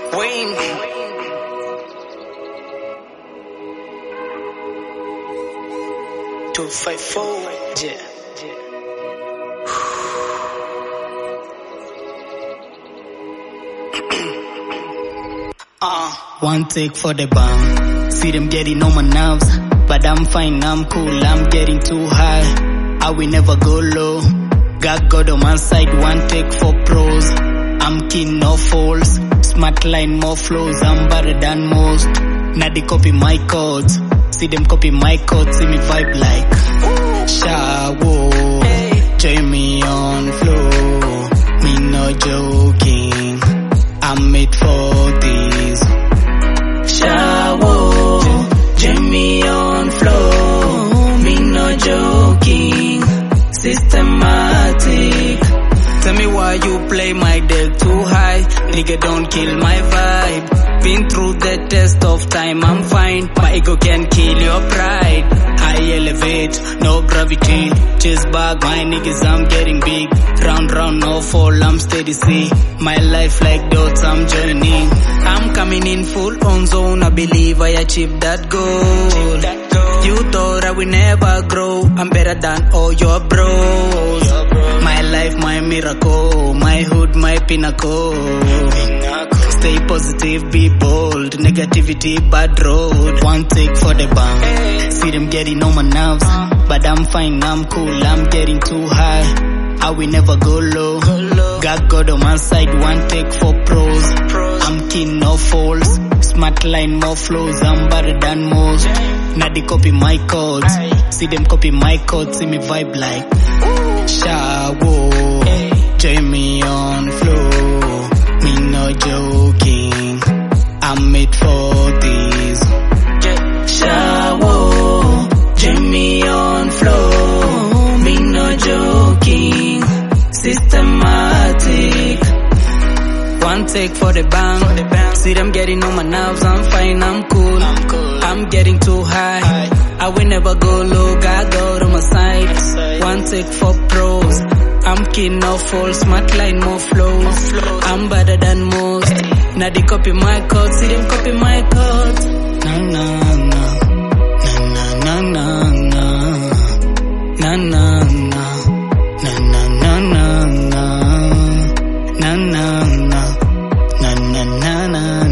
Wayne. 254, yeah. One take for the bang. See them getting on my nerves, but I'm fine, I'm cool, I'm getting too high. I will never go low. Got God on my side, one take for pros. I'm keen, no falls. Smart line, more flows, I'm better than most. Now they copy my codes. See them copy my codes, see me vibe like shower. Join me on flow. Me no joking, I'm made for this. Shower, join me on flow. Me no joking, systematic. Tell me why you play my deck too high. Nigga, don't kill my vibe. Been through the test of time, I'm fine. My ego can kill your pride. I elevate, no gravity. Chase back, my niggas, I'm getting big. Round, round, no fall, I'm steady, see. My life like dots, I'm journeying. I'm coming in full on zone, I believe I achieved that goal. You thought I will never grow, I'm better than all your bros. My life, my miracle, my hood, my pinnacle. Stay positive, be bold, negativity, bad road. One take for the bang. See them getting on my nerves, but I'm fine, I'm cool, I'm getting too high. I will never go low. Got God on my side, one take for pros. I'm keen, no falls. Smart line, more flows, I'm better than most. Now they copy my codes. See them copy my codes, see me vibe like shower. Join me on flow. Me no joking, I'm made for this. Shower, join me on flow. Me no joking, systematic. One take for the bang. See them getting on my nerves, I'm fine, I'm cool. I'm getting too high. I will never go low, got God on my side. One take for pros. I'm keen, no fall, smart line, more flows. I'm better than most. Now they copy my codes, see them copy my codes. Na na na, na na na na, na na na, na na na na, na na na, na na na na.